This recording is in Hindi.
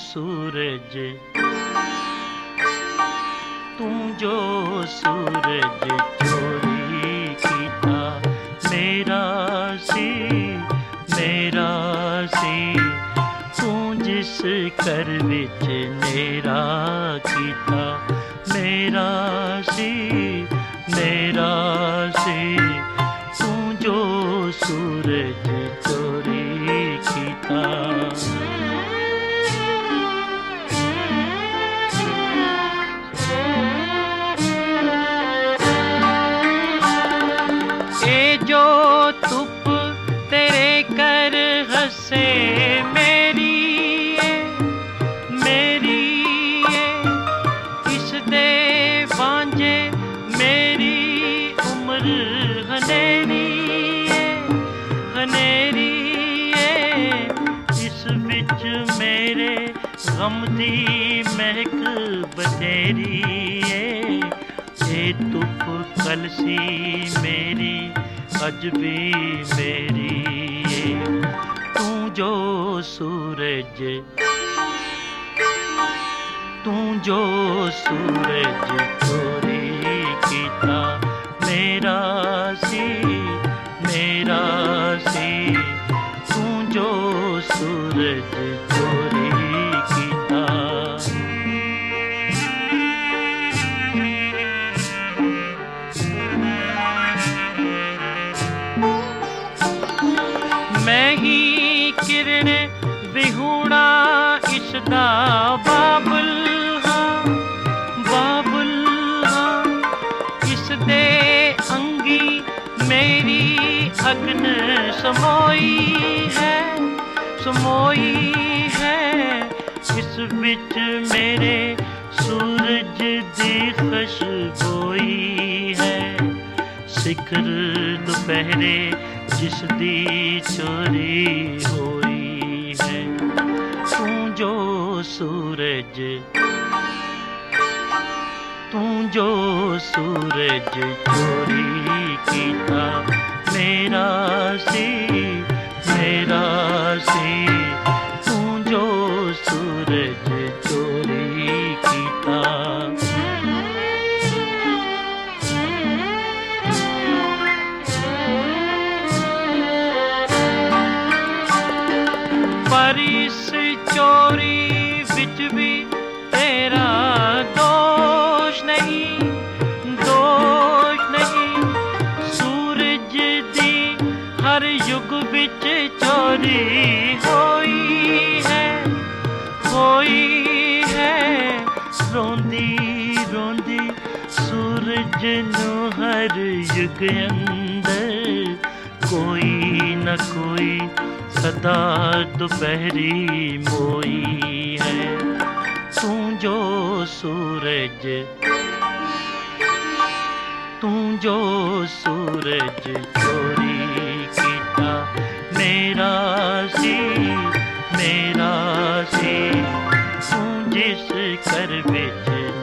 सूरज, तू जो सूरज चोरी कीता मेरा सी तू जिस घर विच नेरा कीता मेरा सी तू जो सूरज चोरी कीता। जो धुप तेरे कर हसे मेरी इस दे बांझे मेरी उम्र हनेरी इस बिच मेरे गम दी महक बथेरी ये धुप कलसी मेरी अज भी मेरी तू जो सूरज चोरी कीता मेरा सी तू जो सूरज चोरी कीता। मैं ही किरण विहूणा इसदा बाबुल हाँ इस दे अंगी मेरी अग्न समोई है इस बिच मेरे सूरज दी खुशबोई है शिखर दोपहरे जिस दी चोरी होई है तू जो सूरज चोरी कीता मेरा सी तू जो सूरज चोरी कीता। पर इस चोरी विच भी तेरा दोष नहीं सूरज दी हर युग विच चोरी होई है रोंदी सूरज नू हर युग अंदर कोई न कोई सदा दोपहरी मोई है तू जो सूरज चोरी कीता मेरा सी तू जिस घर विच